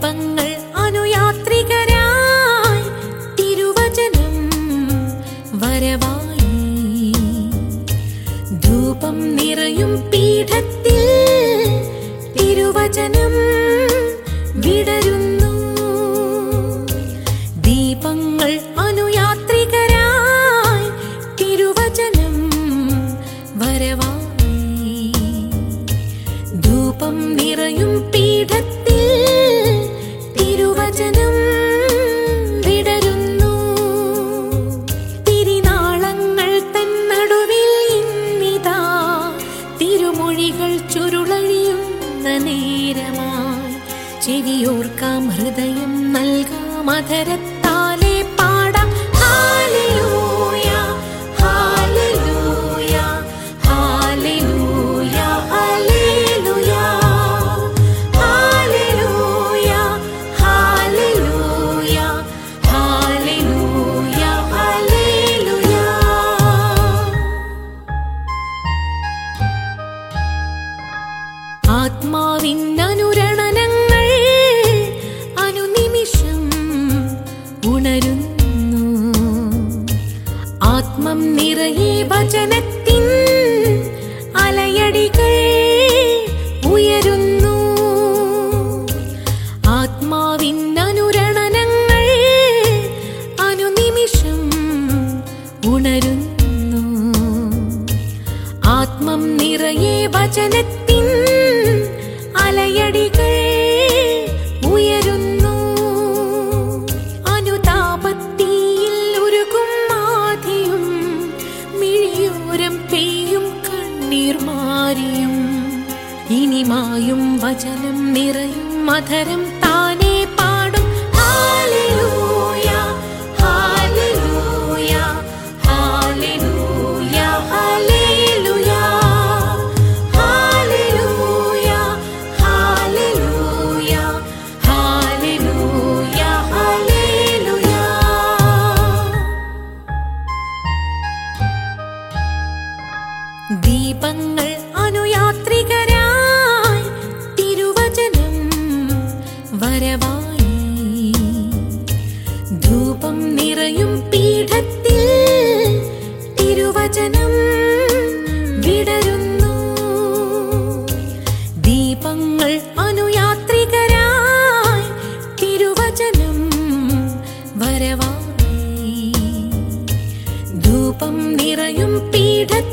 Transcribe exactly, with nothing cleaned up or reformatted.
ദീപങ്ങൾ അനുയാത്രികരായി തിരുവചനം വരവായി ധൂപം നിറയും പീഠത്തിൽ തിരുവചനം വിടരുന്നു. ദീപങ്ങൾ അനുയാത്രികരായി തിരുവചനം വരവായി ധൂപം നിറയും പീഠത്തിൽ തിരുവചനം വിടരുന്നു. തിരുനാളങ്ങൾ തന്നടുവിൽ ഇന്നിതാ തിരുമൊഴികൾ ചുരുളഴിയുന്ന നേരമായി ചെവിയോർക്കാം ഹൃദയം നൽകാം അധരത്താലെ പാടാം ഹല്ലേലൂയ ഹല്ലേലൂയ ഹല്ലേലൂയ ഹല്ലേലൂയ ഹല്ലേലൂയ ഹല്ലേലൂയ ഹല്ലേലൂയ ഹല്ലേലൂയ. ആത്മാവിൻ അനുരണനങ്ങൾ അനുനിമിഷം ഉണരുന്നു. ആത്മം നിറയെ വചനത്തിൻ അലയടികൾ ഉയരുന്നു. ആത്മാവിൻ അനുരണനങ്ങൾ അനുനിമിഷം ഉണരുന്നു. ആത്മം നിറയെ വചനത്തിൻ അലയടികൾ ഉയരുന്നു. അനുതാപത്തിയിൽ ഉരുകും ആധിയും മിഴിയോരം പെയ്യും കണ്ണീർ മാറിയും ഇനിമായും വചനം നിറയും മധരം താനേ പാടും ഹല്ലേലൂയ ഹല്ലേലൂയ ഹല്ലേലൂയ ഹല്ലേലൂയ ഹല്ലേലൂയ ഹല്ലേലൂയ ഹല്ലേലൂയ ഹല്ലേലൂയ. ദീപങ്ങൾ അനുയാത്രികരായി തിരുവചനം വരവായി ധൂപം നിറയും പീഠത്തിൽ തിരുവചനം വിടരുന്നു. ദീപങ്ങൾ അനുയാത്രികരായി തിരുവചനം വരവായി ധൂപം നിറയും പീഠത്തിൽ